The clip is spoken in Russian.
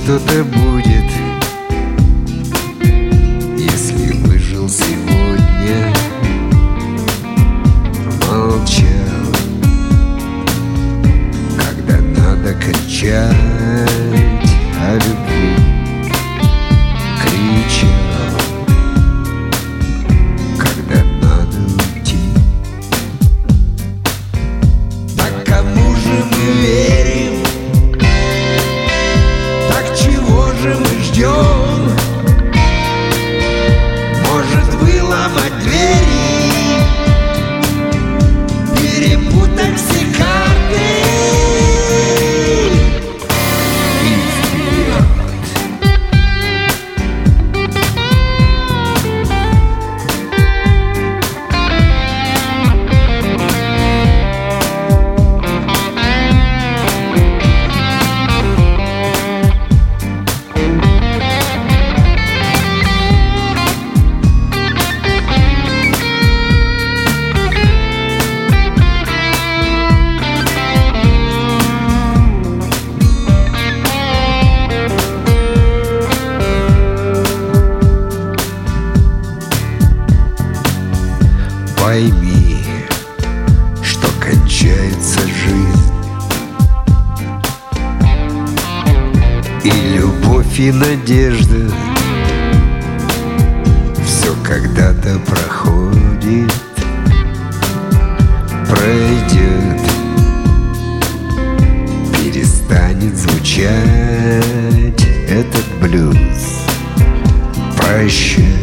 что-то будет, если выжил сегодня, молчал, когда надо кричать о любви, кричал, когда надо уйти. Так кому же мы верим? Так чего же мы ждем? Может выломать двери, перепутать все карты и вперед. Пойми, что кончается жизнь, и любовь, и надежда все когда-то проходит, пройдет, перестанет звучать этот блюз. Прощай.